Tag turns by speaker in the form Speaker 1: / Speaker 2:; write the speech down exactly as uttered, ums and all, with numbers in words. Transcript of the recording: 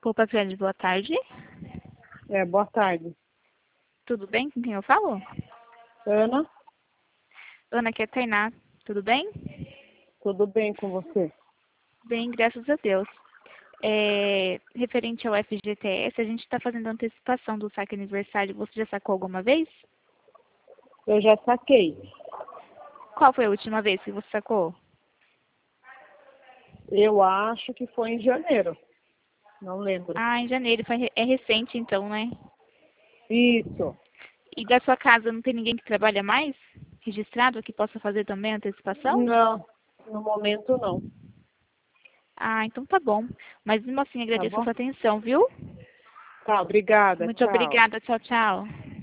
Speaker 1: Roupa Grande, boa tarde.
Speaker 2: É, boa tarde.
Speaker 1: Tudo bem? Com quem eu falo?
Speaker 2: Ana,
Speaker 1: Ana, aqui é a Tainá. Tudo bem?
Speaker 2: tudo bem com você?
Speaker 1: Bem, graças a Deus. É, referente ao F G T S, a gente está fazendo antecipação do saque aniversário. Você já sacou alguma vez?
Speaker 2: Eu já saquei.
Speaker 1: Qual foi a última vez que você sacou?
Speaker 2: Eu acho que foi em janeiro. Não lembro.
Speaker 1: Ah, em janeiro. Foi, re- é recente então, né?
Speaker 2: Isso.
Speaker 1: E da sua casa não tem ninguém que trabalha mais? Registrado que possa fazer também a antecipação?
Speaker 2: Não, no momento não.
Speaker 1: Ah, então tá bom. Mas mesmo assim
Speaker 2: Tá
Speaker 1: agradeço a
Speaker 2: bom?
Speaker 1: sua atenção, viu?
Speaker 2: Tá, obrigada.
Speaker 1: Muito
Speaker 2: Tchau.
Speaker 1: obrigada. Tchau, tchau.